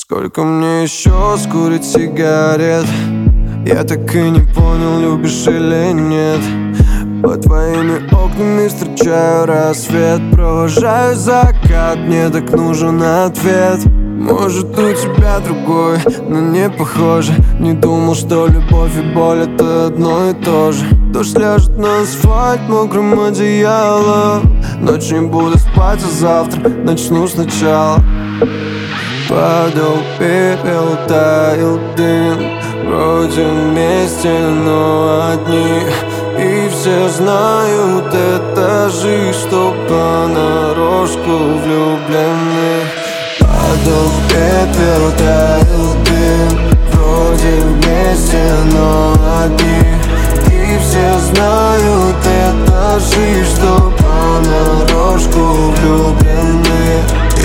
Сколько мне еще скурить сигарет? Я так и не понял, любишь или нет. Под твоими окнами встречаю рассвет, провожаю закат, мне так нужен ответ. Может, у тебя другой, но не похоже. Не думал, что любовь и боль — это одно и то же. Дождь ляжет на асфальт мокрым одеялом. Ночь не буду спать, а завтра начну сначала. Падал пепел, таял дым. Вроде вместе, но одни. И все знают, это жизнь, что понарошку влюблены. Падал пепел, таял дым. Вроде вместе, но одни. И все знают, это жизнь, что понарошку влюблены.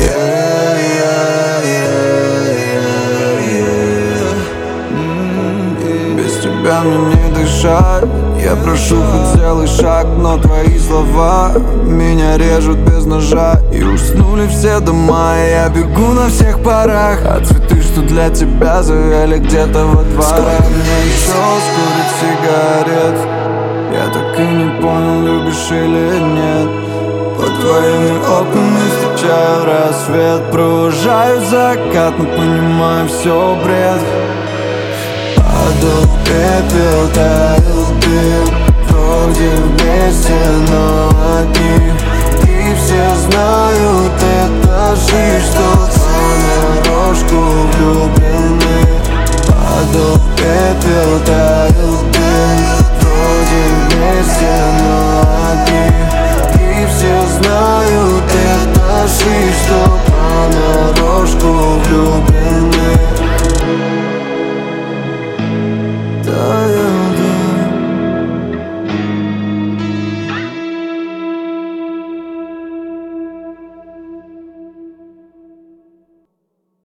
Без тебя мне не дышать. Я прошу, хоть сделай шаг, но твои слова меня режут без ножа. И уснули все дома, и я бегу на всех парах. А цветы, что для тебя, завяли где-то во дворах. Сколько мне еще скурить сигарет? Я так и не понял, любишь или нет. Под твоими окнами встречаю рассвет, провожаю закат, но понимаю, все бред. Падал пепел, таял дым. Вроде вместе, но одни. И все знают, это жизнь, что